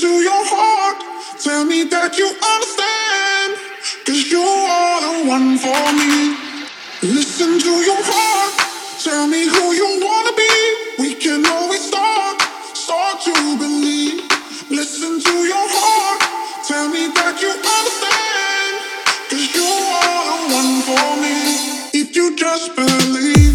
to your heart. Tell me that you understand. 'Cause you are the one for me. Listen to your heart. Tell me who you wanna be. We can always start to believe. Listen to your heart. Tell me that you understand. 'Cause you are the one for me. If you just believe.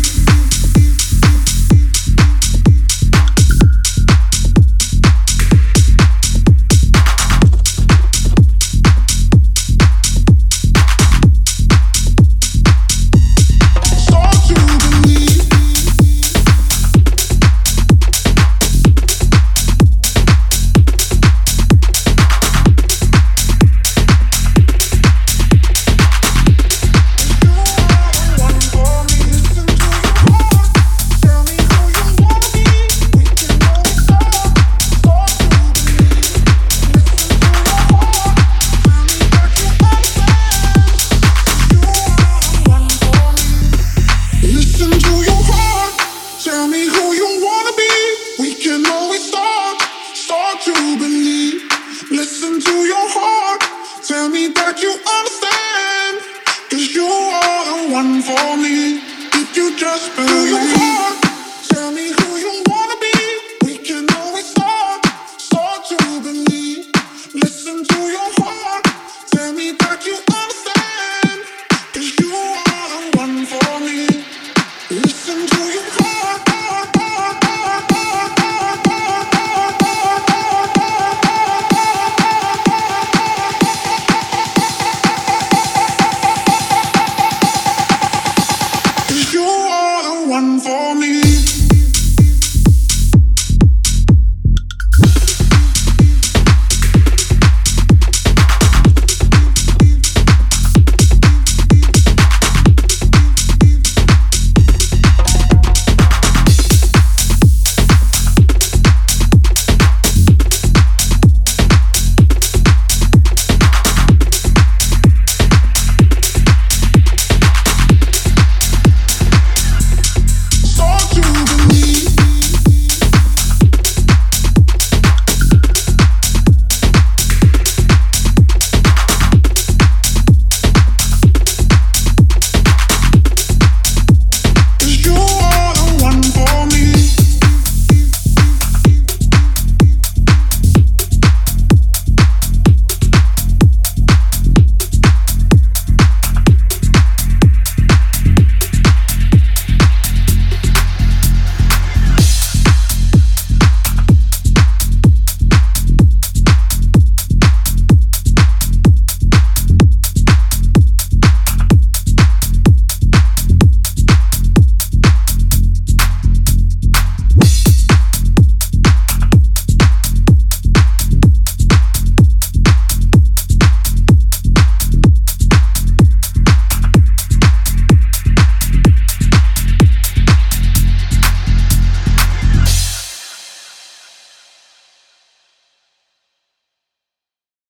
Listen to your heart. Tell me that you understand. 'Cause you are the one for me. If you just believe.